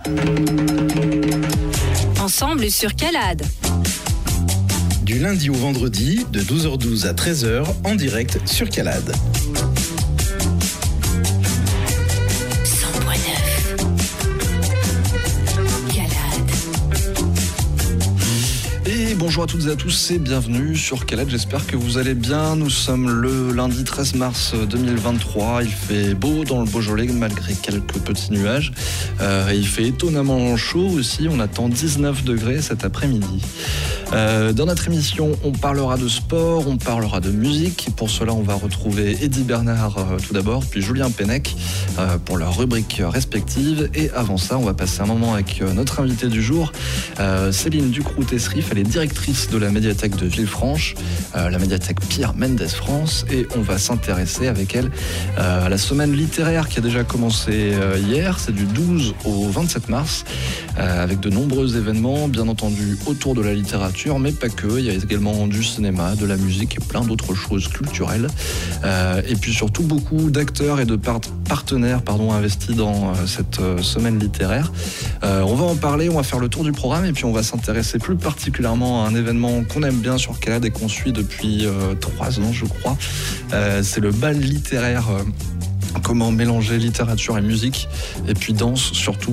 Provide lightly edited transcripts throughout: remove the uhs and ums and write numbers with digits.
Ensemble sur Calade. Du lundi au vendredi, de 12h12 à 13h, en direct sur Calade. Bonjour à toutes et à tous et bienvenue sur Calade, j'espère que vous allez bien. Nous sommes le lundi 13 mars 2023, il fait beau dans le Beaujolais malgré quelques petits nuages. Il fait étonnamment chaud aussi, on attend 19 degrés cet après-midi. Dans notre émission, on parlera de sport, on parlera de musique. Pour cela, on va retrouver Eddy Bernard tout d'abord, puis Julien Pennec pour leurs rubriques respectives. Et avant ça, on va passer un moment avec notre invitée du jour, Céline Ducroux-Tesserif. Elle est directrice de la médiathèque de Villefranche, la médiathèque Pierre Mendès France. Et on va s'intéresser avec elle à la semaine littéraire qui a déjà commencé hier. C'est du 12 au 27 mars, avec de nombreux événements, bien entendu, autour de la littérature, mais pas que. Il y a également du cinéma, de la musique et plein d'autres choses culturelles. Et puis surtout, beaucoup d'acteurs et de partenaires investis dans cette semaine littéraire. On va en parler, on va faire le tour du programme et puis on va s'intéresser plus particulièrement à un événement qu'on aime bien sur Calade et qu'on suit depuis 3 ans, je crois. C'est le bal littéraire. Comment mélanger littérature et musique, et puis danse surtout.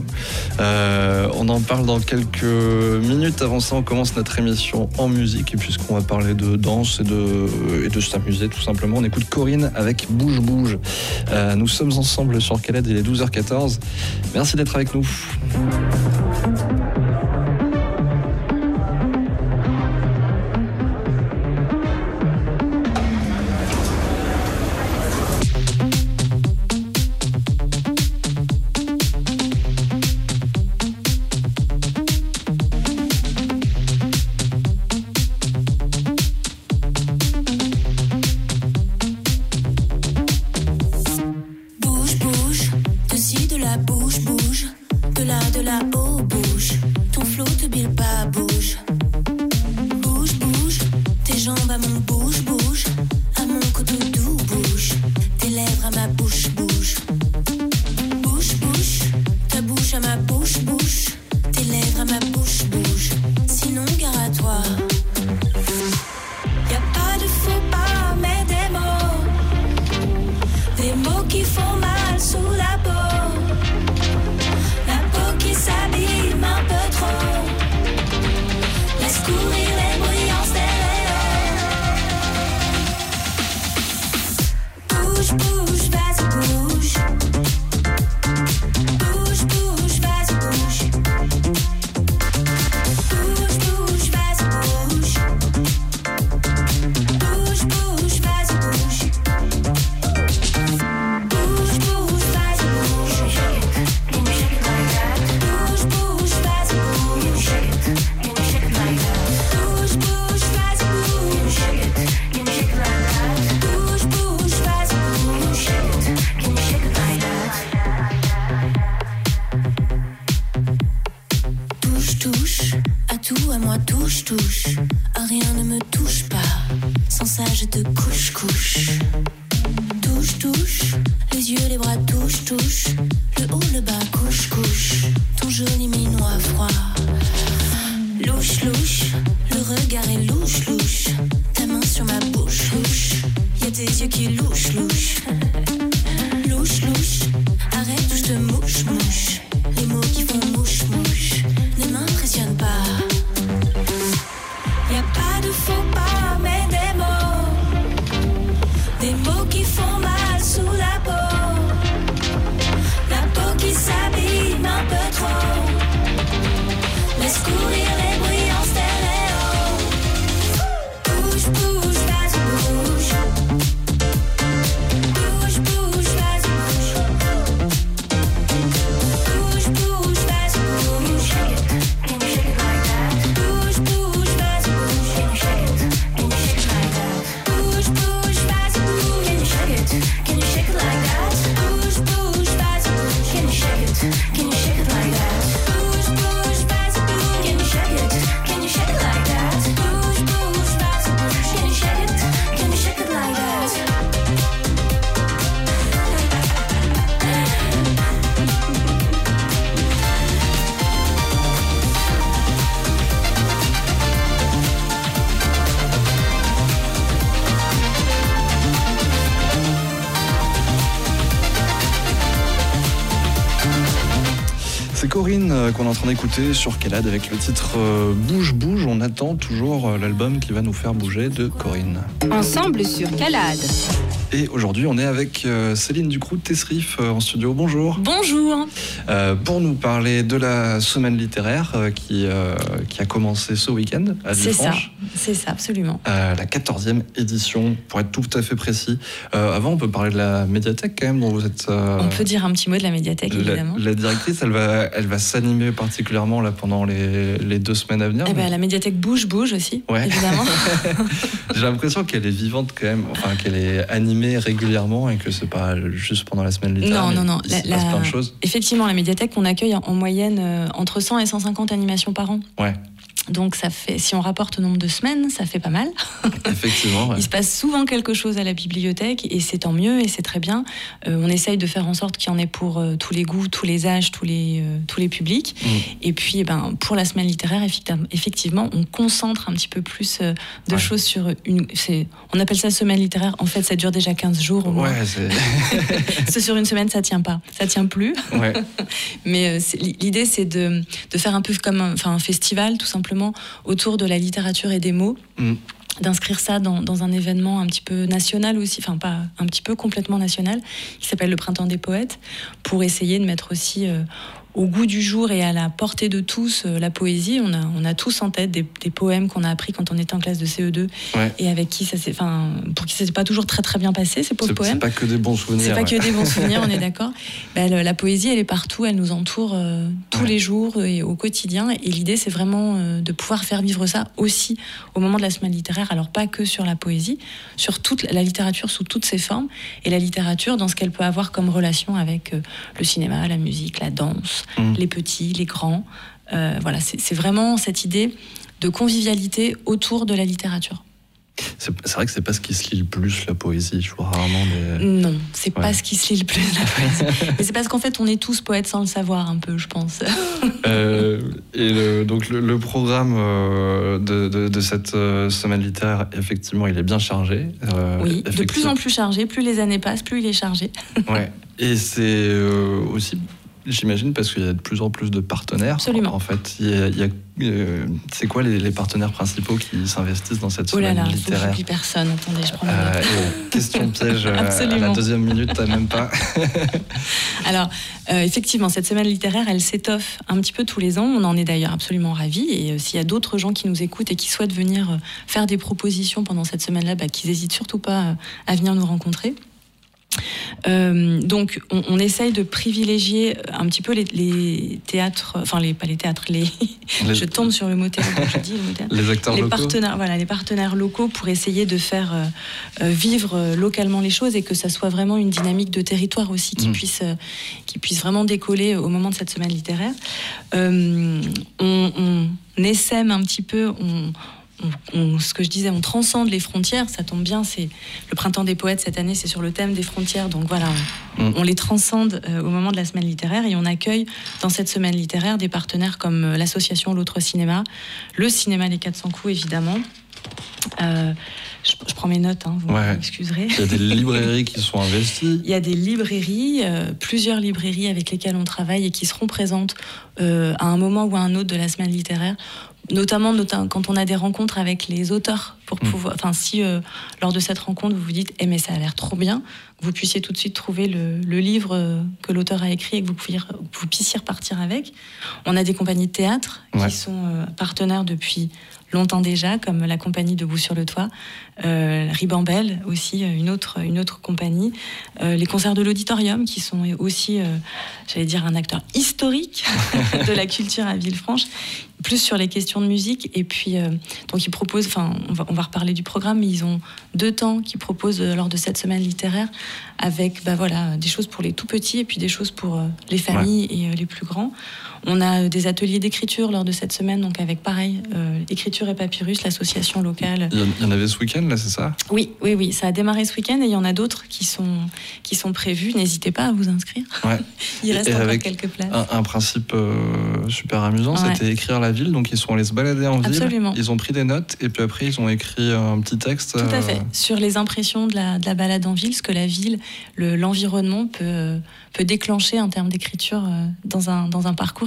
On en parle dans quelques minutes. Avant ça, on commence notre émission en musique, et puisqu'on va parler de danse et de s'amuser tout simplement, on écoute Corinne avec Bouge Bouge. Nous sommes ensemble sur Calade, il est 12h14. Merci d'être avec nous. Bouge, bouge, vas-y, bouge. C'est Corinne qu'on est en train d'écouter sur Calade avec le titre Bouge Bouge. On attend toujours l'album qui va nous faire bouger de Corinne. Ensemble sur Calade. Et aujourd'hui, on est avec Céline Ducrot-Tesserif en studio. Bonjour. Bonjour. Pour nous parler de la semaine littéraire qui a commencé ce week-end à Villefranche. C'est ça, absolument. La 14e édition, pour être tout à fait précis. Avant, on peut parler de la médiathèque quand même, dont vous êtes... On peut dire un petit mot de la médiathèque, évidemment. La directrice, elle va s'animer particulièrement là, pendant les 2 semaines à venir. La médiathèque bouge aussi, évidemment. J'ai l'impression qu'elle est vivante quand même, enfin qu'elle est animée régulièrement et que c'est pas juste pendant la semaine littéraire. Non. Il se passe plein de choses. Effectivement, la médiathèque, on accueille en moyenne entre 100 et 150 animations par an. Ouais. Donc ça fait, si on rapporte au nombre de semaines, ça fait pas mal. Effectivement. Ouais. Il se passe souvent quelque chose à la bibliothèque et c'est tant mieux et c'est très bien. On essaye de faire en sorte qu'il y en ait pour tous les goûts, tous les âges, tous les publics. Et puis pour la semaine littéraire, effectivement, on concentre un petit peu plus de choses sur on appelle ça semaine littéraire. En fait, ça dure déjà 15 jours au moins. Ouais, c'est sur une semaine, ça tient pas. Ça tient plus. Ouais. Mais l'idée, c'est de faire un peu comme un festival, tout simplement, autour de la littérature et des mots, d'inscrire ça dans un événement un petit peu national aussi, enfin pas un petit peu complètement national, qui s'appelle le Printemps des poètes, pour essayer de mettre aussi au goût du jour et à la portée de tous la poésie. On a tous en tête des poèmes qu'on a appris quand on était en classe de CE2 et avec qui pour qui ça s'est pas toujours très très bien passé, ces pauvres poèmes. C'est pas que des bons souvenirs. C'est pas que des bons souvenirs, on est d'accord. La poésie, elle est partout, elle nous entoure tous les jours et au quotidien. Et l'idée, c'est vraiment de pouvoir faire vivre ça aussi au moment de la semaine littéraire. Alors pas que sur la poésie, sur toute la littérature sous toutes ses formes, et la littérature dans ce qu'elle peut avoir comme relation avec le cinéma, la musique, la danse, les petits, les grands. Voilà, c'est vraiment cette idée de convivialité autour de la littérature. C'est vrai que c'est pas ce qui se lit le plus, la poésie. Je vois rarement des... Non, c'est pas ce qui se lit le plus, la poésie. Mais c'est parce qu'en fait, on est tous poètes sans le savoir, un peu, je pense. Donc le programme de cette semaine littéraire, effectivement, il est bien chargé. Oui, de plus en plus chargé. Plus les années passent, plus il est chargé. Ouais. Et c'est aussi... J'imagine parce qu'il y a de plus en plus de partenaires. Absolument. En fait, c'est quoi les partenaires principaux qui s'investissent dans cette semaine littéraire ? Oh là là, j'oublie personne. Attendez, je prends ma note. Question piège à la deuxième minute, t'as même pas. Alors, effectivement, cette semaine littéraire, elle s'étoffe un petit peu tous les ans. On en est d'ailleurs absolument ravis. Et s'il y a d'autres gens qui nous écoutent et qui souhaitent venir faire des propositions pendant cette semaine-là, qu'ils n'hésitent surtout pas à venir nous rencontrer. Donc on essaye de privilégier un petit peu les théâtres, enfin pas les théâtres, je tombe sur le mot théâtre, donc je dis le mot théâtre. Les acteurs locaux. Les partenaires locaux pour essayer de faire vivre localement les choses et que ça soit vraiment une dynamique de territoire aussi qui puisse vraiment décoller au moment de cette semaine littéraire. On essaime un petit peu, ce que je disais, on transcende les frontières, ça tombe bien, c'est le Printemps des poètes cette année, c'est sur le thème des frontières, donc voilà, on les transcende au moment de la semaine littéraire et on accueille dans cette semaine littéraire des partenaires comme l'association L'Autre Cinéma, le cinéma Les 400 coups évidemment. Je prends mes notes, vous m'excuserez. Il y a des librairies qui sont investies. Il y a des librairies, plusieurs librairies avec lesquelles on travaille et qui seront présentes à un moment ou à un autre de la semaine littéraire. Notamment quand on a des rencontres avec les auteurs, pour pouvoir, si lors de cette rencontre vous vous dites mais ça a l'air trop bien, que vous puissiez tout de suite trouver le livre que l'auteur a écrit et que vous puissiez repartir avec. On a des compagnies de théâtre qui sont partenaires depuis longtemps déjà, comme la compagnie Debout sur le toit, Ribambelle aussi, une autre compagnie, les concerts de l'auditorium qui sont aussi, j'allais dire, un acteur historique de la culture à Villefranche, plus sur les questions de musique. Et puis donc ils proposent, on va reparler du programme, mais ils ont 2 temps qu'ils proposent lors de cette semaine littéraire avec des choses pour les tout petits et puis des choses pour les familles et les plus grands. On a des ateliers d'écriture lors de cette semaine, donc avec pareil, Écriture et Papyrus, l'association locale. Il y en avait ce week-end, là, c'est ça ? Oui, ça a démarré ce week-end et il y en a d'autres qui sont prévus. N'hésitez pas à vous inscrire. Ouais. Il reste encore quelques places. Un principe super amusant, c'était écrire la ville. Donc ils sont allés se balader en ville. Absolument. Ils ont pris des notes et puis après ils ont écrit un petit texte. Tout à fait. Sur les impressions de la balade en ville, ce que la ville, l'environnement peut déclencher en termes d'écriture dans un parcours.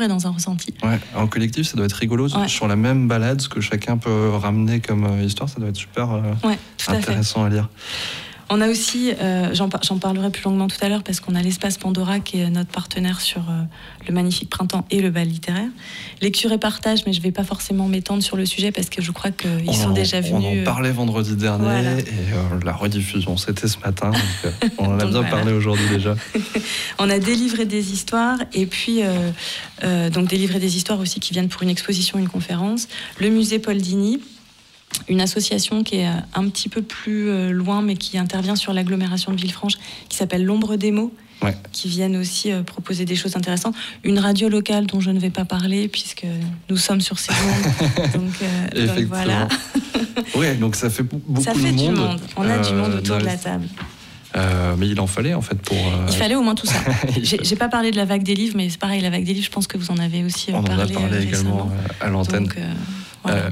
et dans un ressenti. Ouais, en collectif, ça doit être rigolo. Ouais. Sur la même balade, ce que chacun peut ramener comme histoire, ça doit être super intéressant à lire. On a aussi, j'en parlerai plus longuement tout à l'heure, parce qu'on a l'espace Pandora qui est notre partenaire sur le magnifique printemps et le bal littéraire. Lecture et partage, mais je ne vais pas forcément m'étendre sur le sujet parce que je crois qu'ils sont déjà venus. On en parlait vendredi dernier et la rediffusion c'était ce matin, donc on en a bien parlé aujourd'hui déjà. On a délivré des histoires et puis donc délivré des histoires aussi qui viennent pour une exposition, une conférence. Le musée Paul Digny, une association qui est un petit peu plus loin, mais qui intervient sur l'agglomération de Villefranche, qui s'appelle l'Ombre des mots, qui viennent aussi proposer des choses intéressantes. Une radio locale dont je ne vais pas parler, puisque nous sommes sur ces ondes. donc voilà. Oui, donc ça fait beaucoup de monde. Du monde. On a du monde autour de la table. Mais il en fallait en fait pour... Il fallait au moins tout ça. J'ai pas parlé de la vague des livres, mais c'est pareil, la vague des livres, je pense que vous en avez aussi parlé. On en a parlé également à l'antenne. Donc, voilà.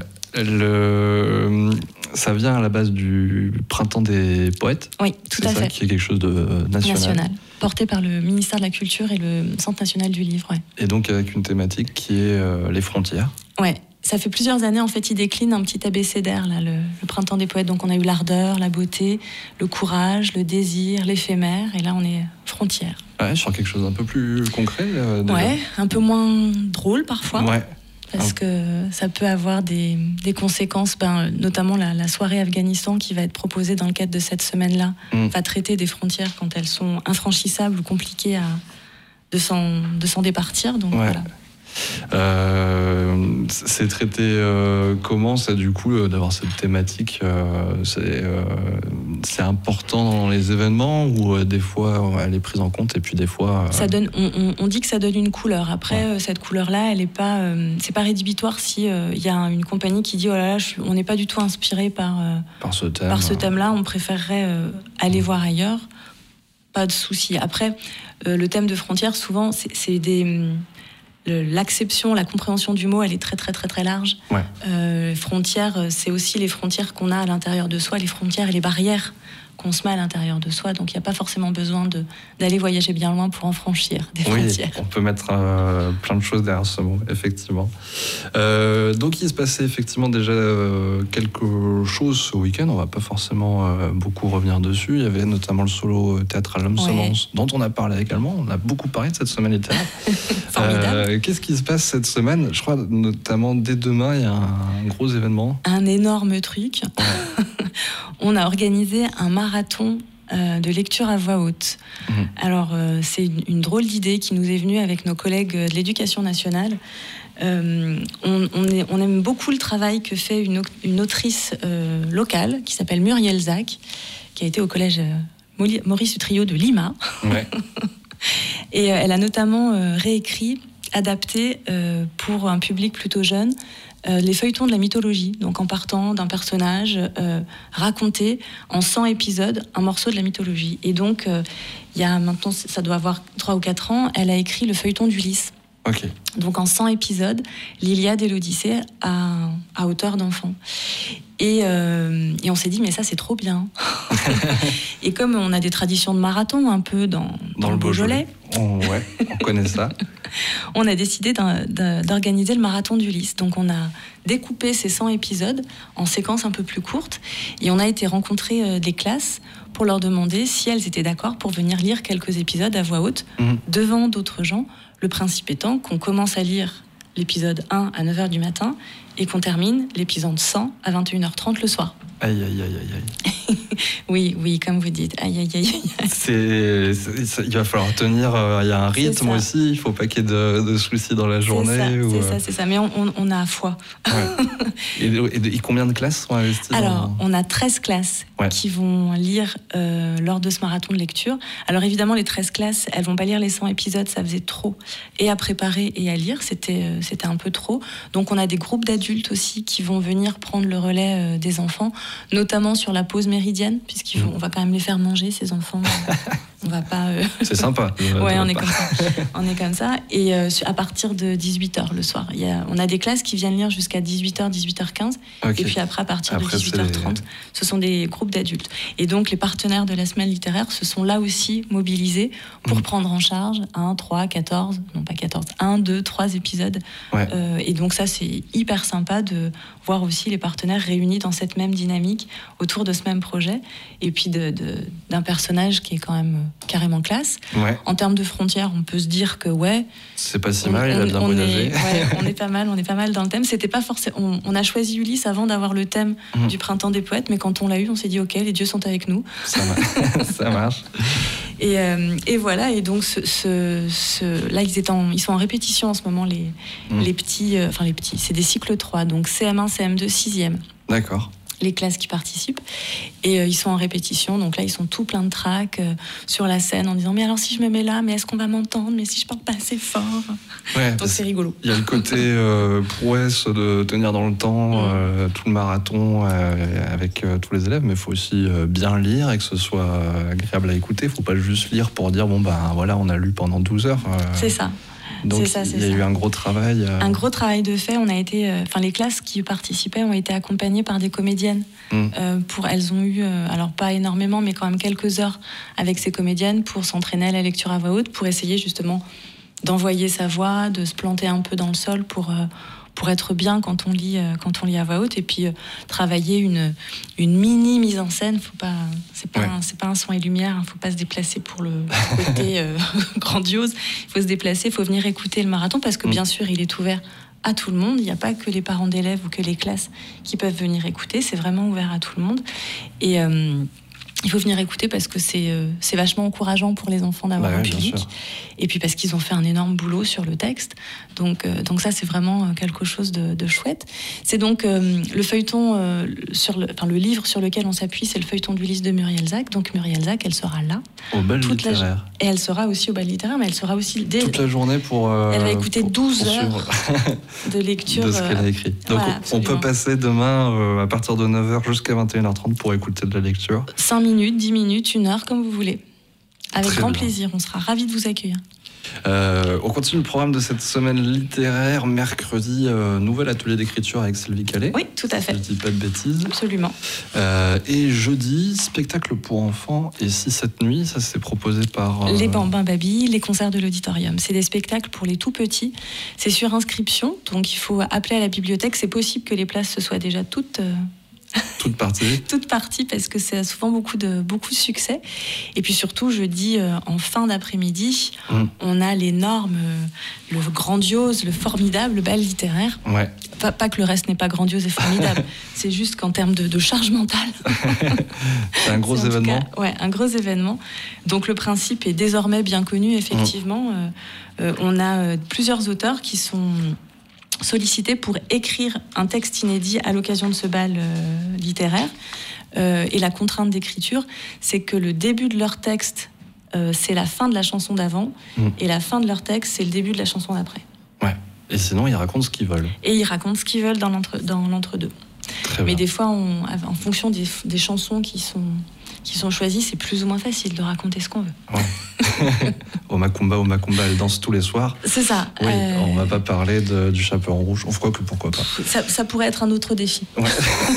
Ça vient à la base du Printemps des poètes. Oui, tout à fait. C'est ça qui est quelque chose de national. Porté par le ministère de la Culture et le Centre national du livre. Ouais. Et donc avec une thématique qui est les frontières. Ouais, ça fait plusieurs années en fait, il décline un petit abécédaire là, le Printemps des poètes. Donc on a eu l'ardeur, la beauté, le courage, le désir, l'éphémère, et là on est frontières. Ouais, sur quelque chose d'un peu plus concret. Ouais, un peu moins drôle parfois. Ouais. Parce que ça peut avoir des conséquences, notamment la soirée Afghanistan qui va être proposée dans le cadre de cette semaine-là, va traiter des frontières quand elles sont infranchissables ou compliquées de s'en départir. Donc voilà. C'est traité comment ça du coup d'avoir cette thématique c'est important dans les événements ou des fois elle est prise en compte et puis des fois ça donne, on dit que ça donne une couleur. Après cette couleur là elle est pas c'est pas rédhibitoire si y a une compagnie qui dit oh là là on n'est pas du tout inspiré par ce thème là, on préférerait aller voir ailleurs, pas de souci. Après le thème de frontières souvent c'est l'acception, la compréhension du mot, elle est très très très très large. Frontières, c'est aussi les frontières qu'on a à l'intérieur de soi, les frontières et les barrières qu'on se met à l'intérieur de soi. Donc il n'y a pas forcément besoin d'aller voyager bien loin pour en franchir des frontières. On peut mettre plein de choses derrière ce mot, effectivement. Donc il se passait effectivement déjà quelque chose ce week-end. On ne va pas forcément beaucoup revenir dessus. Il y avait notamment le solo théâtral L'Homme Semence, dont on a parlé également. On a beaucoup parlé de cette semaine littéraire. Formidable. Qu'est-ce qui se passe cette semaine ? Je crois notamment dès demain, il y a un gros événement. Un énorme truc. On a organisé un marathon de lecture à voix haute. Alors, c'est une drôle d'idée qui nous est venue avec nos collègues de l'Éducation nationale. On aime beaucoup le travail que fait une autrice locale qui s'appelle Muriel Zac, qui a été au collège Maurice Utrillo de Lima. Et elle a notamment réécrit, adapté pour un public plutôt jeune, les feuilletons de la mythologie, donc en partant d'un personnage raconté en 100 épisodes, un morceau de la mythologie. Et donc, il y a maintenant, ça doit avoir 3 ou 4 ans, elle a écrit le feuilleton d'Ulysse. Okay. Donc en 100 épisodes, l'Iliade et l'Odyssée à hauteur d'enfant. Et on s'est dit, mais ça c'est trop bien. Et comme on a des traditions de marathon un peu dans le Beaujolais, on connaît ça. On a décidé d'organiser le marathon d'Ulysse. Donc on a découpé ces 100 épisodes en séquences un peu plus courtes et on a été rencontrer des classes pour leur demander si elles étaient d'accord pour venir lire quelques épisodes à voix haute devant d'autres gens. Le principe étant qu'on commence à lire l'épisode 1 à 9h du matin et qu'on termine l'épisode 100 à 21h30 le soir. Aïe, aïe, aïe, aïe. Oui, comme vous dites. Aïe, aïe, aïe, aïe. Il va falloir tenir, il y a un rythme aussi, il ne faut pas qu'il y ait de soucis dans la journée. C'est ça, mais on a foi. Ouais. Et combien de classes sont investies Alors, on a 13 classes qui vont lire lors de ce marathon de lecture. Alors évidemment, les 13 classes, elles ne vont pas lire les 100 épisodes, ça faisait trop. Et à préparer et à lire, c'était un peu trop. Donc on a des groupes d'adultes aussi qui vont venir prendre le relais des enfants, notamment sur la pause méridienne, puisqu'on va quand même les faire manger, ces enfants. On va pas... C'est sympa. Ouais, on est comme ça. On est comme ça. Et à partir de 18h le soir. On a des classes qui viennent lire jusqu'à 18h, 18h15. Okay. Et puis après, à partir de 18h30, ce sont des groupes d'adultes. Et donc, les partenaires de la semaine littéraire se sont là aussi mobilisés pour prendre en charge 1, 2, 3 épisodes. Ouais. Et donc ça, c'est hyper sympa de voir aussi les partenaires réunis dans cette même dynamique autour de ce même projet. Et puis d'un personnage qui est quand même carrément classe. Ouais. En termes de frontières, on peut se dire que c'est pas si mal, il a bien voyagé. On est pas mal dans le thème. C'était pas forcément. On a choisi Ulysse avant d'avoir le thème du printemps des poètes, mais quand on l'a eu, on s'est dit ok, les dieux sont avec nous. Ça marche. Et voilà. Et donc là, ils sont en répétition en ce moment les petits. Enfin les petits. C'est des cycles 3, donc CM1, CM2, 6e. D'accord. Les classes qui participent et ils sont en répétition, donc là ils sont tout plein de trac sur la scène en disant mais alors si je me mets là, mais est-ce qu'on va m'entendre, mais si je parle pas assez fort, donc c'est rigolo. Il y a le côté prouesse de tenir dans le temps tout le marathon avec tous les élèves, mais il faut aussi bien lire et que ce soit agréable à écouter. Il ne faut pas juste lire pour dire voilà, on a lu pendant 12 heures. C'est ça. Donc il y a eu un gros travail. Un gros travail de fait. On a été, les classes qui participaient ont été accompagnées par des comédiennes. Elles ont eu, alors pas énormément, mais quand même quelques heures avec ces comédiennes pour s'entraîner à la lecture à voix haute, pour essayer justement d'envoyer sa voix, de se planter un peu dans le sol pour être bien quand on lit à voix haute, et puis travailler une mini mise en scène. C'est pas un son et lumière, faut pas se déplacer pour le côté grandiose. Il faut se déplacer, il faut venir écouter le marathon, parce que bien sûr il est ouvert à tout le monde. Il n'y a pas que les parents d'élèves ou que les classes qui peuvent venir écouter, c'est vraiment ouvert à tout le monde. Et il faut venir écouter parce que c'est vachement encourageant pour les enfants d'avoir un public. Et puis parce qu'ils ont fait un énorme boulot sur le texte. Donc ça, c'est vraiment quelque chose de chouette. C'est donc le feuilleton, le livre sur lequel on s'appuie, c'est le feuilleton d'Ulysse de Muriel Zac. Donc Muriel Zac, elle sera là. Au bal littéraire. Et elle sera aussi au bal littéraire, mais elle sera aussi... toute la journée pour... elle va écouter 12 heures de lecture. De ce qu'elle a écrit. Donc voilà, on peut passer demain à partir de 9h jusqu'à 21h30 pour écouter de la lecture. 5 minutes, 10 minutes, 1 heure, comme vous voulez. Avec Très grand bien. plaisir, on sera ravis de vous accueillir. On continue le programme de cette semaine littéraire. Mercredi, nouvel atelier d'écriture avec Sylvie Calais. Oui, tout à fait. Je dis pas de bêtises. Absolument. Et jeudi, spectacle pour enfants. Et si cette nuit, ça s'est proposé par... Les Bambins Baby, les concerts de l'auditorium. C'est des spectacles pour les tout petits. C'est sur inscription, donc il faut appeler à la bibliothèque. C'est possible que les places se soient déjà toutes parties, parce que c'est souvent beaucoup de succès. Et puis surtout, jeudi, en fin d'après-midi, on a l'énorme, le grandiose, le formidable bal littéraire. Ouais. Pas que le reste n'est pas grandiose et formidable, c'est juste qu'en termes de charge mentale... C'est un gros événement. Un gros événement. Donc le principe est désormais bien connu, effectivement. On a plusieurs auteurs qui sont... sollicités pour écrire un texte inédit à l'occasion de ce bal littéraire. Et la contrainte d'écriture, c'est que le début de leur texte, c'est la fin de la chanson d'avant, et la fin de leur texte, c'est le début de la chanson d'après. Ouais. Et sinon, ils racontent ce qu'ils veulent. Et ils racontent ce qu'ils veulent dans l'entre-deux. Mais des fois, en fonction des chansons qui sont choisies, c'est plus ou moins facile de raconter ce qu'on veut. Ouais. Au Macumba, elle danse tous les soirs. C'est ça. Oui, on va pas parler du chaperon rouge. On fera que pourquoi pas. Ça pourrait être un autre défi. Ouais.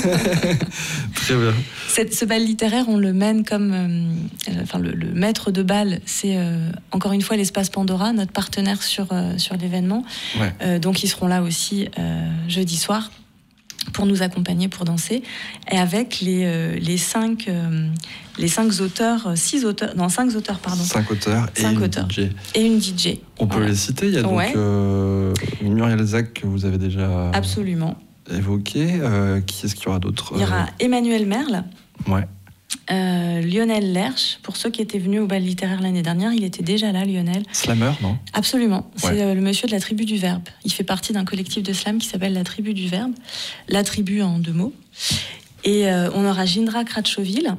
Très bien. Ce bal littéraire, on le mène comme... le maître de bal, c'est encore une fois l'Espace Pandora, notre partenaire sur l'événement. Ouais. Donc ils seront là aussi jeudi soir pour nous accompagner, pour danser, et avec les 5 auteurs, 5 auteurs, pardon. 5 auteurs et DJ. Et une DJ. On peut les citer, il y a donc Muriel Zac que vous avez déjà absolument évoqué. Qui est-ce qu'il y aura d'autres? Il y aura Emmanuel Merle. Ouais. Lionel Lerche, pour ceux qui étaient venus au bal littéraire l'année dernière, il était déjà là, Lionel. Slammer, non? Absolument, c'est le monsieur de la Tribu du Verbe. Il fait partie d'un collectif de slam qui s'appelle la Tribu du Verbe, la tribu en 2 mots. Et on aura Gindra Kratochvil,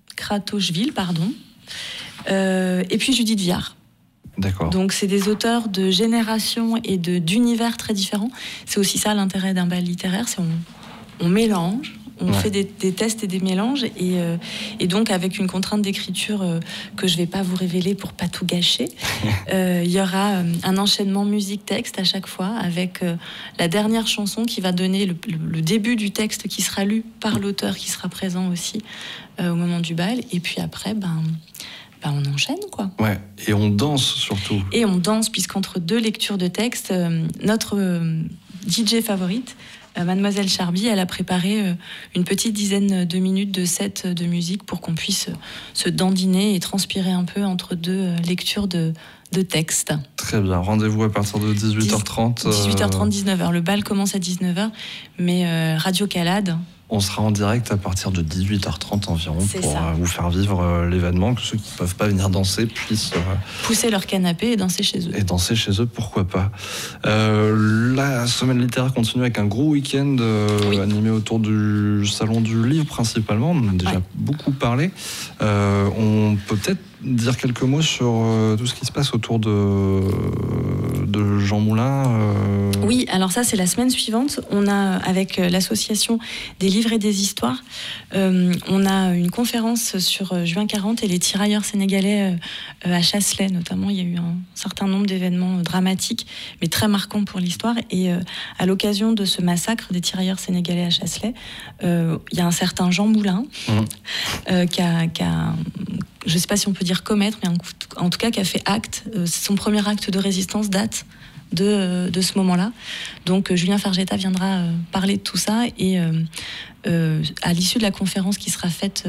et puis Judith Viard. D'accord. Donc c'est des auteurs de générations et d'univers très différents. C'est aussi ça l'intérêt d'un bal littéraire, c'est on mélange, On fait des tests et des mélanges, et donc avec une contrainte d'écriture que je vais pas vous révéler pour pas tout gâcher. Il y aura un enchaînement musique-texte à chaque fois, avec la dernière chanson qui va donner le début du texte qui sera lu par l'auteur qui sera présent aussi au moment du bal. Et puis après, on enchaîne, quoi. Ouais, et on danse surtout. Et on danse, puisqu'entre 2 lectures de texte, notre DJ favorite, Mademoiselle Charby, elle a préparé une petite dizaine de minutes de set de musique pour qu'on puisse se dandiner et transpirer un peu entre 2 lectures de texte. Très bien, rendez-vous à partir de 18h30. 18h30, 19h. Le bal commence à 19h, mais Radio Calade... On sera en direct à partir de 18h30 environ pour vous faire vivre l'événement, que ceux qui ne peuvent pas venir danser puissent... pousser leur canapé et danser chez eux. Et danser chez eux, pourquoi pas. La semaine littéraire continue avec un gros week-end animé autour du Salon du Livre principalement. On en a déjà beaucoup parlé. On peut peut-être dire quelques mots sur tout ce qui se passe autour de Jean Moulin. Oui, alors ça c'est la semaine suivante. On a, avec l'association des livres et des histoires, on a une conférence sur Juin 40 et les tirailleurs sénégalais à Chasselet notamment. Il y a eu un certain nombre d'événements dramatiques mais très marquants pour l'histoire, et à l'occasion de ce massacre des tirailleurs sénégalais à Chasselet, il y a un certain Jean Moulin qui a je ne sais pas si on peut dire commettre, mais en tout cas qui a fait acte. Son premier acte de résistance date de ce moment-là. Donc Julien Fargetta viendra parler de tout ça, et à l'issue de la conférence qui sera faite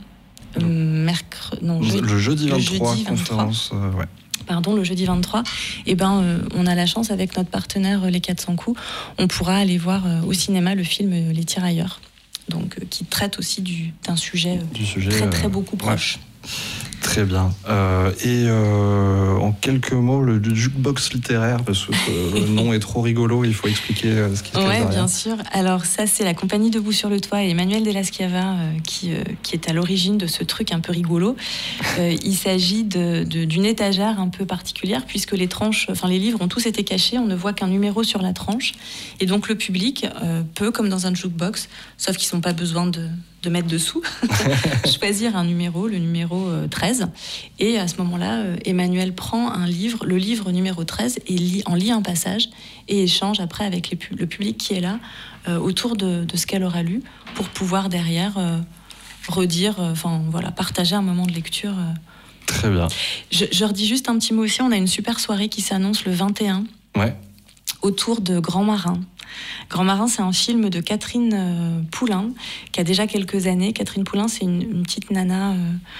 le jeudi 23, conférence. Le jeudi 23, on a la chance, avec notre partenaire Les 400 coups, on pourra aller voir au cinéma le film Les Tirailleurs, donc qui traite aussi d'un sujet très très beaucoup proche. Très bien. En quelques mots, le jukebox littéraire, parce que le nom est trop rigolo, il faut expliquer ce qui se passe derrière. Oui, bien sûr. Alors ça, c'est la compagnie Debout sur le toit et Emmanuel de la Schiava qui est à l'origine de ce truc un peu rigolo. Il s'agit d'une étagère un peu particulière, puisque les livres ont tous été cachés, on ne voit qu'un numéro sur la tranche, et donc le public peut, comme dans un jukebox, sauf qu'ils n'ont pas besoin de mettre dessous, choisir un numéro, le numéro 13, et à ce moment-là, Emmanuel prend le livre numéro 13, et en lit un passage, et échange après avec le public qui est là, autour de ce qu'elle aura lu, pour pouvoir derrière redire, partager un moment de lecture. Très bien. Je redis juste un petit mot aussi, on a une super soirée qui s'annonce le 21, autour de Grand Marin. Grand Marin, c'est un film de Catherine Poulain, qui a déjà quelques années. Catherine Poulain, c'est une petite nana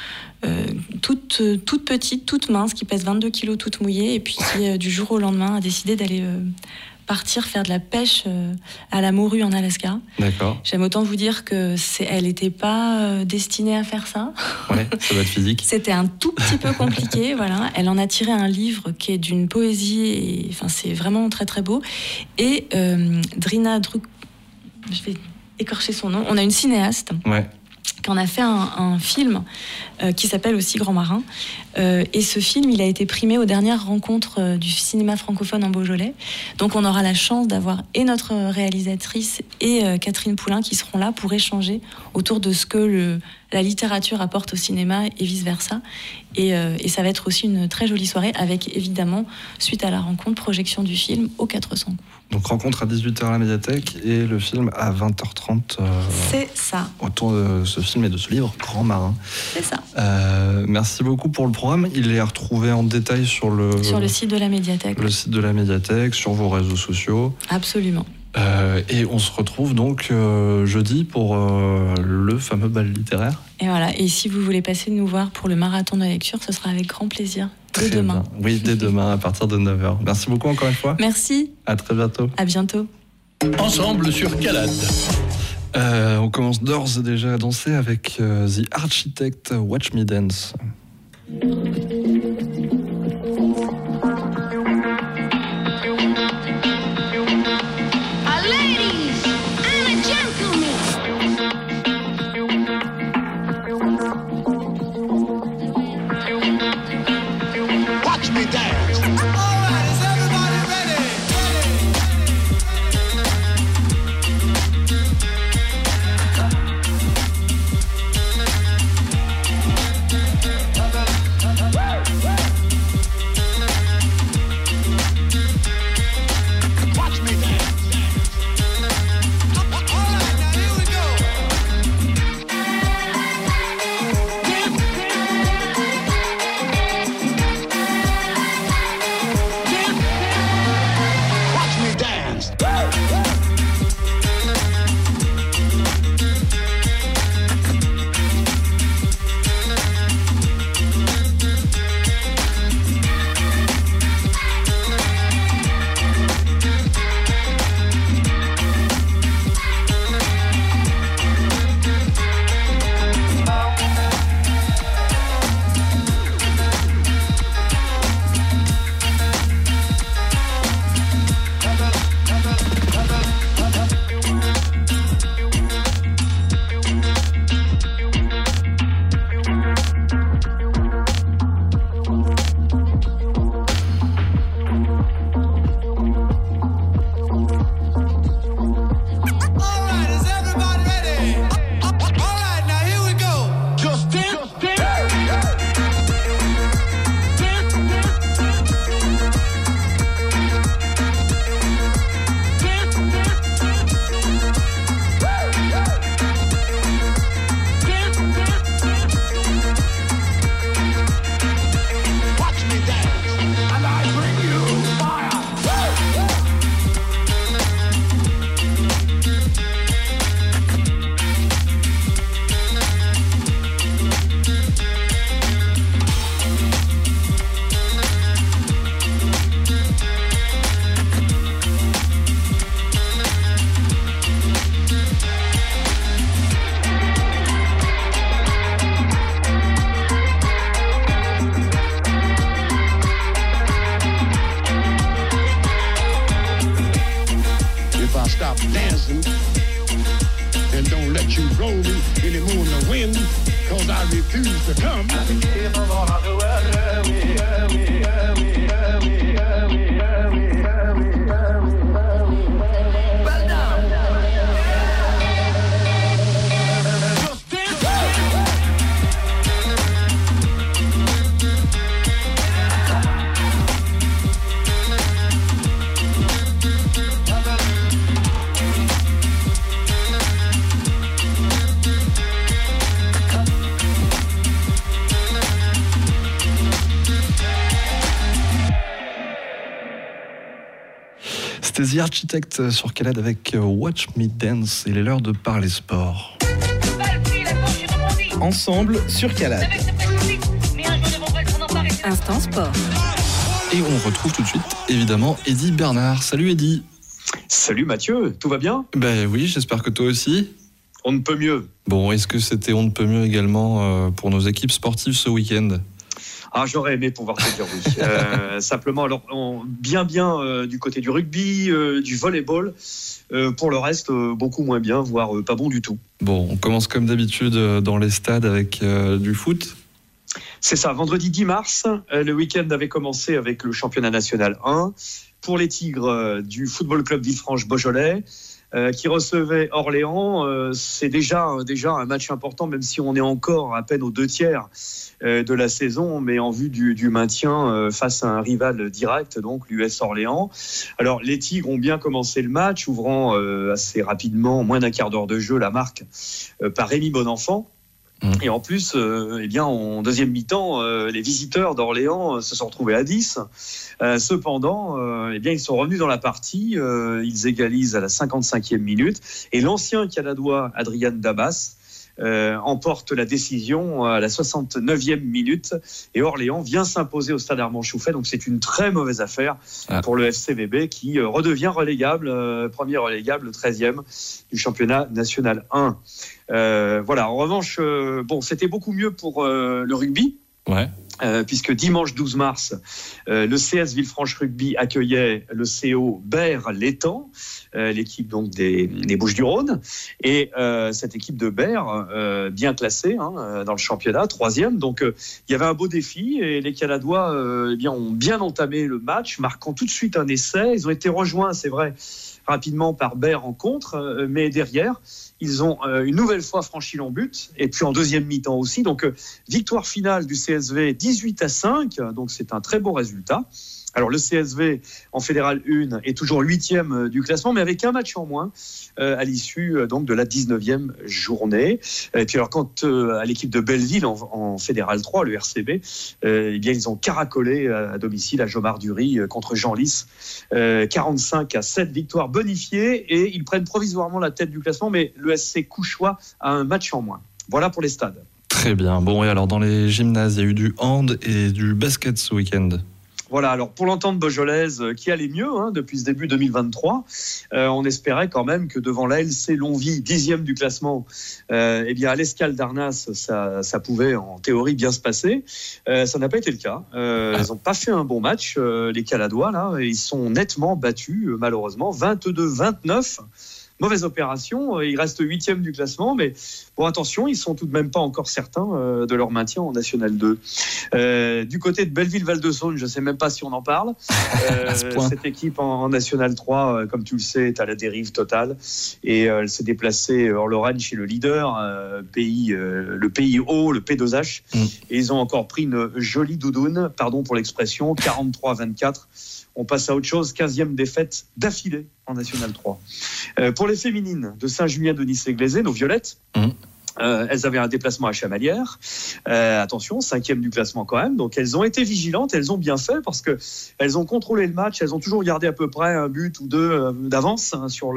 toute petite, toute mince, qui pèse 22 kilos, toute mouillée, et puis qui, du jour au lendemain, a décidé d'aller partir faire de la pêche à la morue en Alaska. D'accord. J'aime autant vous dire que elle n'était pas destinée à faire ça. Ouais, ça va être physique. C'était un tout petit peu compliqué, voilà. Elle en a tiré un livre qui est d'une poésie, et c'est vraiment très très beau. Et Drina Druk, je vais écorcher son nom. On a une cinéaste. Qui en a fait un film qui s'appelle aussi Grand Marin. Et ce film, il a été primé aux dernières rencontres du cinéma francophone en Beaujolais. Donc on aura la chance d'avoir et notre réalisatrice et Catherine Poulain qui seront là pour échanger autour de ce que la littérature apporte au cinéma et vice-versa. Et ça va être aussi une très jolie soirée avec, évidemment, suite à la rencontre, projection du film aux 400 coups. Donc rencontre à 18h à la médiathèque et le film à 20h30. C'est ça. Autour de ce film et de ce livre, Grand Marin. C'est ça. Merci beaucoup pour le programme. Il est retrouvé en détail sur le site de la médiathèque. Le site de la médiathèque, sur vos réseaux sociaux. Absolument. Et on se retrouve donc jeudi pour le fameux bal littéraire. Et voilà, et si vous voulez passer nous voir pour le marathon de la lecture, ce sera avec grand plaisir. Dès demain. Bien. Oui, dès demain à partir de 9h. Merci beaucoup encore une fois. Merci. À très bientôt. À bientôt. Ensemble sur Calade. On commence d'ores et déjà à danser avec The Architect, Watch Me Dance. dance. Stop dancing and don't let you roll me anymore in the wind, cause I refuse to come. C'était The Architect sur Calade avec Watch Me Dance. Il est l'heure de parler sport. Ensemble sur Calade. Instant sport. Et on retrouve tout de suite, évidemment, Eddy Bernard. Salut Eddy. Salut Mathieu, tout va bien ? Ben oui, j'espère que toi aussi. On ne peut mieux. Bon, est-ce que c'était on ne peut mieux également pour nos équipes sportives ce week-end ? Ah, j'aurais aimé pouvoir te dire oui. Simplement, alors, bien du côté du rugby, du volleyball. Pour le reste, beaucoup moins bien, voire pas bon du tout. Bon, on commence comme d'habitude dans les stades avec du foot. C'est ça, vendredi 10 mars, le week-end avait commencé avec le championnat national 1 pour les Tigres du Football Club Villefranche-Beaujolais. Qui recevait Orléans. C'est déjà un match important, même si on est encore à peine aux 2/3 de la saison, mais en vue du maintien face à un rival direct, donc l'US Orléans. Alors, les Tigres ont bien commencé le match, ouvrant assez rapidement, moins d'un quart d'heure de jeu, la marque par Rémi Bonenfant. Et en plus, en deuxième mi-temps, les visiteurs d'Orléans se sont retrouvés à 10. Cependant, ils sont revenus dans la partie. Ils égalisent à la 55e minute. Et l'ancien caladois Adrian Dabas emporte la décision à la 69e minute. Et Orléans vient s'imposer au stade Armand Chouffet. Donc c'est une très mauvaise affaire pour le FCVB qui redevient relégable, premier relégable, 13e du championnat national 1. Voilà, en revanche, c'était beaucoup mieux pour le rugby. Ouais. Puisque dimanche 12 mars, le CS Villefranche Rugby accueillait le CO Berre-l'Étang, l'équipe donc des Bouches-du-Rhône, et cette équipe de Berre, bien classée dans le championnat, 3e. Donc il y avait un beau défi et les Caladois ont bien entamé le match, marquant tout de suite un essai. Ils ont été rejoints, c'est vrai, rapidement par Berre en contre, mais derrière, ils ont une nouvelle fois franchi l'en-but, et puis en deuxième mi-temps aussi. Donc, victoire finale du CSV 18-5, donc c'est un très beau résultat. Alors le CSV en Fédéral 1 est toujours 8e du classement, mais avec un match en moins à l'issue donc de la 19e journée. Et puis alors quant à l'équipe de Belleville en Fédéral 3, le RCB, eh bien ils ont caracolé à domicile à Jomard-Durie contre Genlis, 45-7, victoire bonifiée, et ils prennent provisoirement la tête du classement, mais le SC Couchois a un match en moins. Voilà pour les stades. Très bien. Bon, et alors dans les gymnases, il y a eu du hand et du basket ce week-end. Voilà, alors pour l'entente beaujolaise qui allait mieux depuis ce début 2023, on espérait quand même que devant l'ALC Longwy, 10e du classement, eh bien à l'Escale d'Arnas, ça pouvait en théorie bien se passer. Ça n'a pas été le cas. Ils n'ont pas fait un bon match, les Caladois, là, et ils sont nettement battus, malheureusement, 22-29. Mauvaise opération, ils restent 8e du classement, mais bon, attention, ils sont tout de même pas encore certains de leur maintien en National 2. Du côté de Belleville-Val-de-Saône, je sais même pas si on en parle. Cette équipe en National 3, comme tu le sais, est à la dérive totale, et elle s'est déplacée hors Lorraine chez le leader, le pays haut, le P2H, et ils ont encore pris une jolie doudoune, pardon pour l'expression, 43-24. On passe à autre chose, 15e défaite d'affilée en National 3. Pour les féminines de Saint-Julien-de-Nice-les-Glazés, nos violettes, elles avaient un déplacement à Chamalières. Attention, 5e du classement quand même. Donc elles ont été vigilantes, elles ont bien fait parce que elles ont contrôlé le match, elles ont toujours gardé à peu près un but ou deux d'avance sur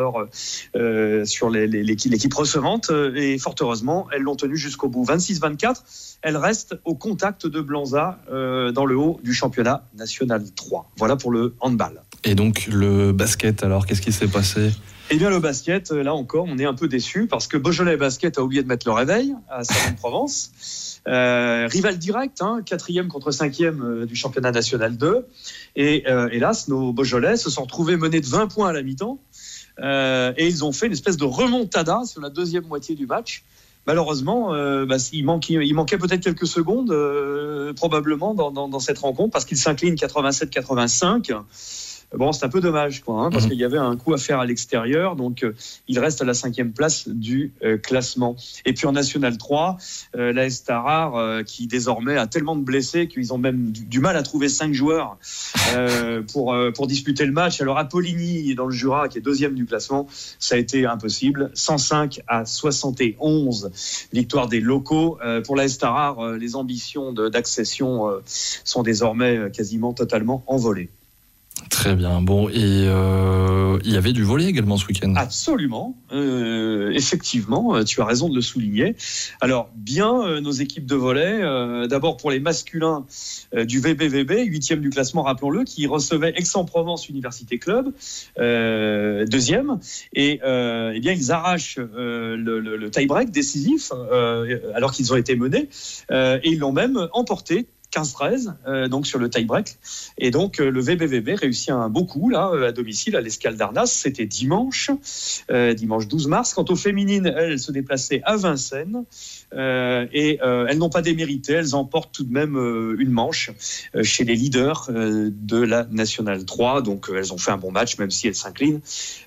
l'équipe recevante, et fort heureusement, elles l'ont tenu jusqu'au bout. 26-24, elles restent au contact de Blanza dans le haut du championnat national 3. Voilà pour le handball. Et donc le basket, alors qu'est-ce qui s'est passé ? Eh bien le basket, là encore, on est un peu déçus parce que Beaujolais Basket a oublié de mettre le réveil à Salon-de-Provence. Rival direct, 4e contre 5e du championnat national 2. Et hélas, nos Beaujolais se sont retrouvés menés de 20 points à la mi-temps. Et ils ont fait une espèce de remontada sur la deuxième moitié du match. Malheureusement, il manquait peut-être quelques secondes probablement dans cette rencontre parce qu'ils s'inclinent 87-85. Bon, c'est un peu dommage, parce qu'il y avait un coup à faire à l'extérieur, donc il reste à la 5e place du classement. Et puis en National 3, l'AS Tarare, qui désormais a tellement de blessés qu'ils ont même du mal à trouver 5 joueurs pour disputer le match. Alors à Poligny, dans le Jura, qui est 2e du classement, ça a été impossible. 105-71, victoire des locaux. Pour l'AS Tarare, les ambitions d'accession sont désormais quasiment totalement envolées. Très bien. Bon, et il y avait du volley également ce week-end. Absolument. Effectivement, tu as raison de le souligner. Alors, bien nos équipes de volley. D'abord pour les masculins du VBVB, 8e du classement, rappelons-le, qui recevait Aix-en-Provence Université Club, 2e. Et eh bien, ils arrachent le tie-break décisif, alors qu'ils ont été menés. Et ils l'ont même emporté. 15-13, donc sur le tie-break. Et donc, le VBVB réussit un beau coup, là, à domicile, à l'Escale d'Arnas. C'était dimanche 12 mars. Quant aux féminines, elles se déplaçaient à Vincennes. Et elles n'ont pas démérité. Elles emportent tout de même une manche chez les leaders de la Nationale 3. Donc, elles ont fait un bon match, même si elles s'inclinent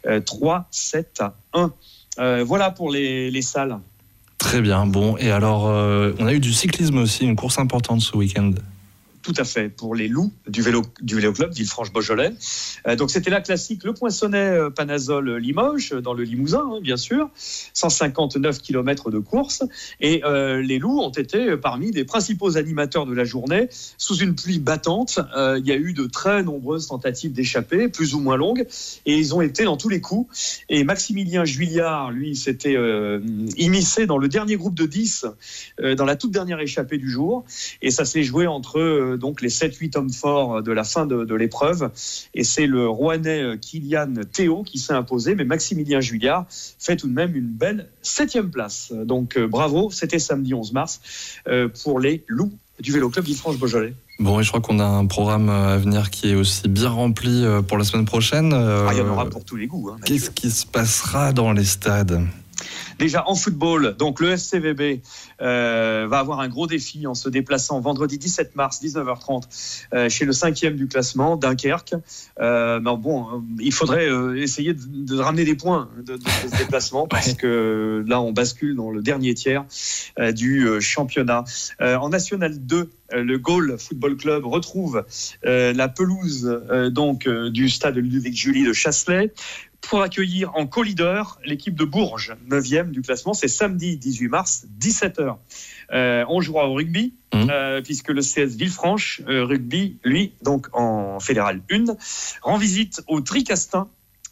3-7-1. Voilà pour les salles. Très bien. Bon, et alors, on a eu du cyclisme aussi, une course importante ce week-end. Tout à fait, pour les loups du vélo club Villefranche-Beaujolais. Donc c'était la classique, le Poinçonnet Panazol Limoges, dans le Limousin, bien sûr. 159 km de course. Et les loups ont été parmi les principaux animateurs de la journée. Sous une pluie battante, il y a eu de très nombreuses tentatives d'échapper, plus ou moins longues. Et ils ont été dans tous les coups. Et Maximilien Juillard, lui, s'était immiscé dans le dernier groupe de 10, dans la toute dernière échappée du jour. Et ça s'est joué entre donc les 7-8 hommes forts de la fin de l'épreuve, et c'est le Rouennais Kylian Théo qui s'est imposé, mais Maximilien Juillard fait tout de même une belle 7e place. Donc bravo, c'était samedi 11 mars pour les loups du Vélo Club Villefranche-Beaujolais. Bon, et je crois qu'on a un programme à venir qui est aussi bien rempli pour la semaine prochaine. Il y en aura pour tous les goûts. Qu'est-ce qui se passera dans les stades ? Déjà en football, donc le FCVB va avoir un gros défi en se déplaçant vendredi 17 mars 19h30 chez le 5e du classement, Dunkerque. Mais bon, il faudrait essayer de ramener des points de ce déplacement parce que là on bascule dans le dernier tiers du championnat. En National 2, le Gaulle Football Club retrouve la pelouse du stade Ludovic Julie de Chasselet pour accueillir en co-leader l'équipe de Bourges, 9e du classement. C'est samedi 18 mars, 17h. On jouera au rugby, puisque le CS Villefranche Rugby, lui, donc en Fédéral 1, rend visite au Tricastin,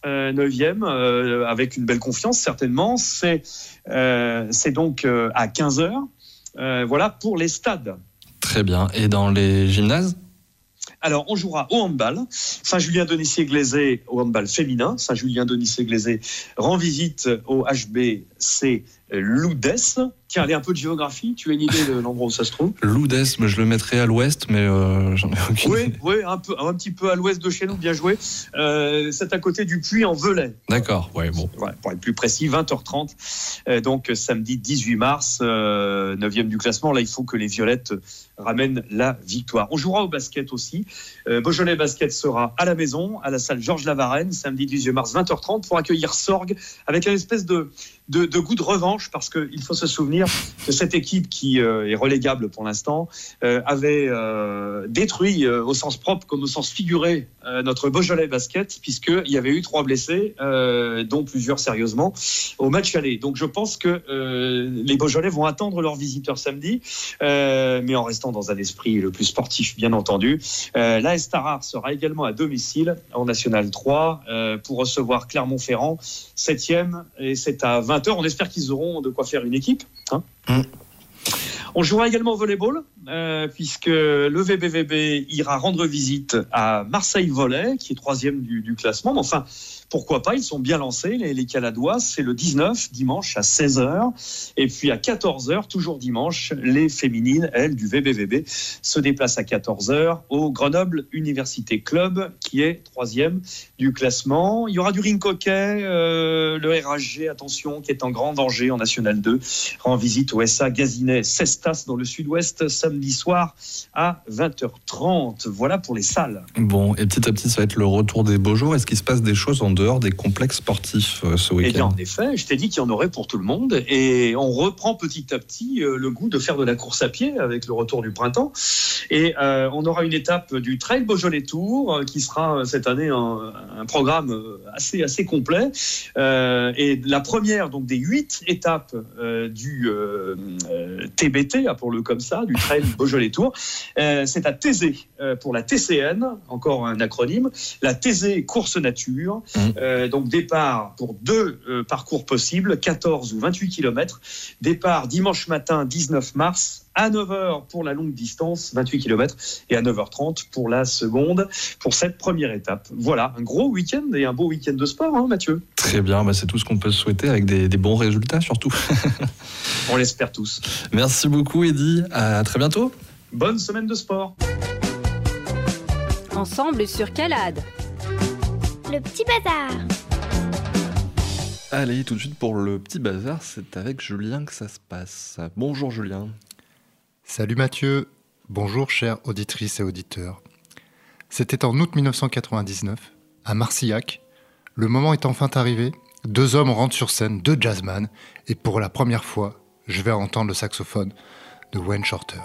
9e, avec une belle confiance certainement. C'est donc à 15h. Voilà pour les stades. Très bien. Et dans les gymnases ? Alors, on jouera au handball. Saint-Julien-Denissier-Glaisé au handball féminin. Saint-Julien-Denissier-Glaisé rend visite au HBC Loudès. Tiens, allez, un peu de géographie. Tu as une idée de l'endroit où ça se trouve ? Loudès, je le mettrais à l'ouest, mais j'en ai aucune idée. Oui, un petit peu à l'ouest de chez nous, bien joué. C'est à côté du Puy-en-Velay. D'accord, ouais, bon. Ouais, pour être plus précis, 20h30. Donc, samedi 18 mars, 9e du classement. Là, il faut que les Violettes ramènent la victoire. On jouera au basket aussi. Beaujolais Basket sera à la maison, à la salle Georges Lavarenne, samedi 18 mars, 20h30, pour accueillir Sorgues, avec une espèce de goût de revanche, parce qu'il faut se souvenir que cette équipe qui est relégable pour l'instant avait détruit au sens propre comme au sens figuré notre Beaujolais Basket, puisqu'il y avait eu 3 blessés, dont plusieurs sérieusement, au match aller. Donc je pense que les Beaujolais vont attendre leurs visiteurs samedi, mais en restant dans un esprit le plus sportif, bien entendu. L'AS Tarare sera également à domicile en National 3 pour recevoir Clermont-Ferrand, 7e, et c'est à 20h. On espère qu'ils auront de quoi faire une équipe. On jouera également au volleyball, puisque le VBVB ira rendre visite à Marseille Volley, qui est 3e du classement. Mais enfin, pourquoi pas, ils sont bien lancés, les Caladois. C'est le 19, dimanche à 16h. Et puis à 14h, toujours dimanche, les féminines, elles, du VBVB, se déplacent à 14h au Grenoble Université Club, qui est 3e du classement. Il y aura du rink hockey, le RHG, attention, qui est en grand danger en National 2, rend visite au SA Gazinet-Cestas dans le sud-ouest, samedi soir à 20h30. Voilà pour les salles. Bon, et petit à petit, ça va être le retour des beaux jours. Est-ce qu'il se passe des choses en dehors des complexes sportifs ce week-end ? Eh bien, en effet, je t'ai dit qu'il y en aurait pour tout le monde. Et on reprend petit à petit le goût de faire de la course à pied avec le retour du printemps. Et on aura une étape du Trail Beaujolais Tour qui sera cette année un programme assez complet. Et la première donc des 8 étapes du TBT, appelons-le comme ça, du Trail Beaujolais Tour, c'est à Thésée pour la TCN, encore un acronyme, la Thésée Course Nature. Donc départ pour 2 parcours possibles, 14 ou 28 km. Départ dimanche matin 19 mars à 9h pour la longue distance, 28 km, et à 9h30 pour la seconde, pour cette première étape. Voilà, un gros week-end et un beau week-end de sport, hein, Mathieu. Très bien, c'est tout ce qu'on peut souhaiter, avec des bons résultats surtout. On l'espère tous. Merci beaucoup Eddy, à très bientôt. Bonne semaine de sport. Ensemble sur Calade. Le petit bazar. Allez, tout de suite pour le petit bazar, c'est avec Julien que ça se passe. Bonjour Julien. Salut Mathieu, bonjour chères auditrices et auditeurs. C'était en août 1999, à Marcillac. Le moment est enfin arrivé, 2 hommes rentrent sur scène, 2 jazzman, et pour la première fois, je vais entendre le saxophone de Wayne Shorter.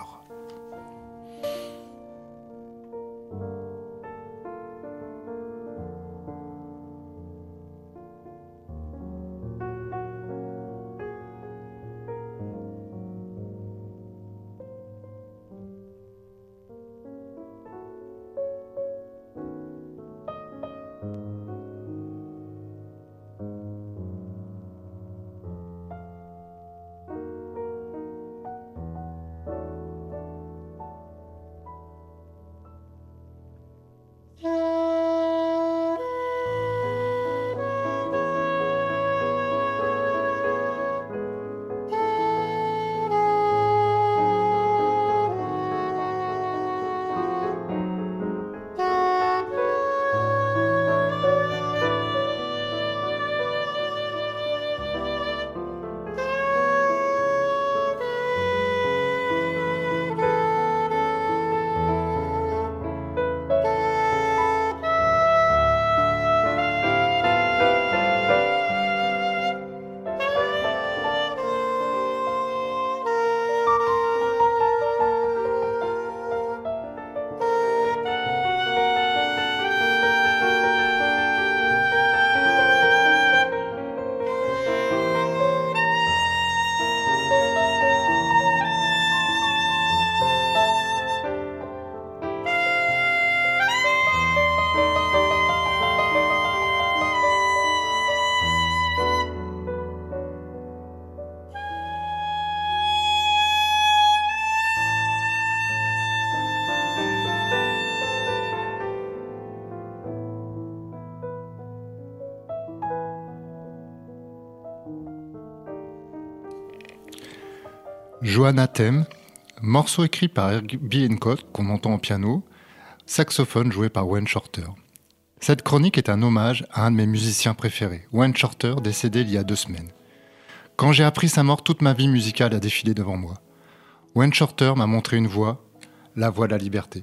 Johanna Thème, morceau écrit par Herbie Hancock qu'on entend au piano, saxophone joué par Wayne Shorter. Cette chronique est un hommage à un de mes musiciens préférés, Wayne Shorter, décédé il y a 2 semaines. Quand j'ai appris sa mort, toute ma vie musicale a défilé devant moi. Wayne Shorter m'a montré une voie, la voie de la liberté.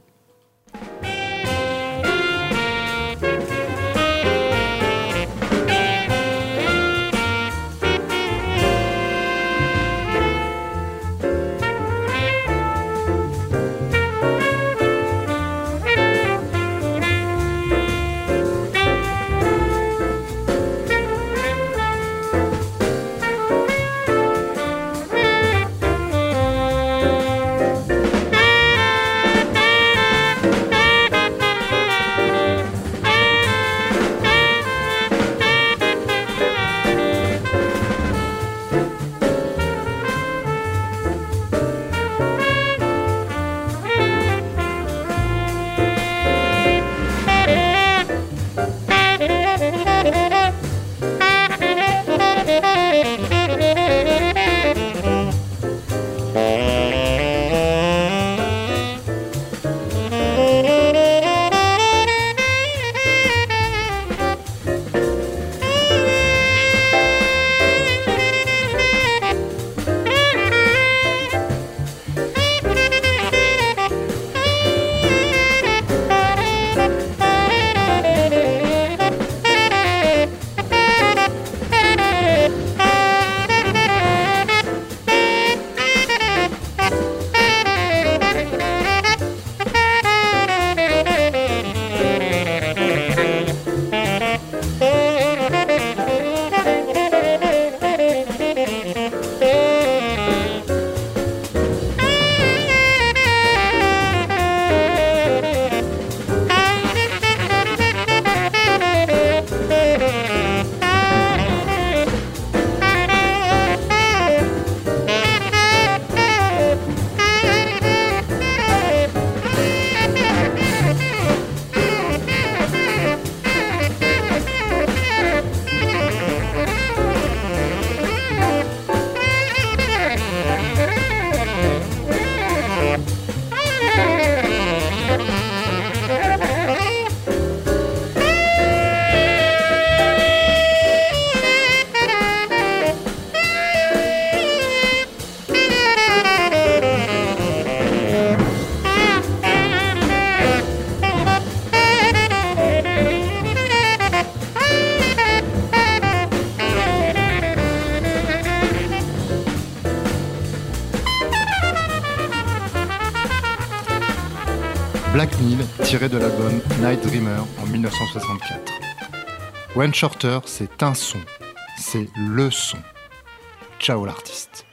Black Mill, tiré de l'album Night Dreamer en 1964. Wayne Shorter, c'est un son, c'est le son. Ciao l'artiste.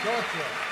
Socio.